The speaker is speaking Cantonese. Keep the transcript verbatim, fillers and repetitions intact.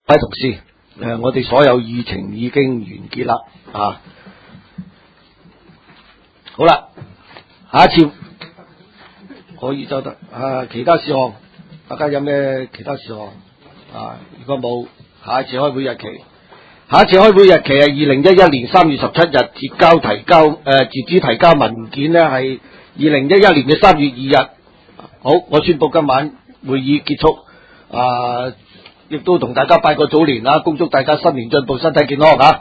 各位同事，誒，我哋所有議程已經完結啦，啊，好啦，下一次可以就得，啊，其他事項，大家有咩其他事項？啊，如果冇，下一次開會日期，下一次開會日期係二零一一年三月十七日，截交提交誒、呃、截止提交文件呢係二零一一年嘅三月二日。好，我宣布今晚會議結束，啊。亦都同大家拜個早年啦，恭祝大家新年進步，身體健康嚇。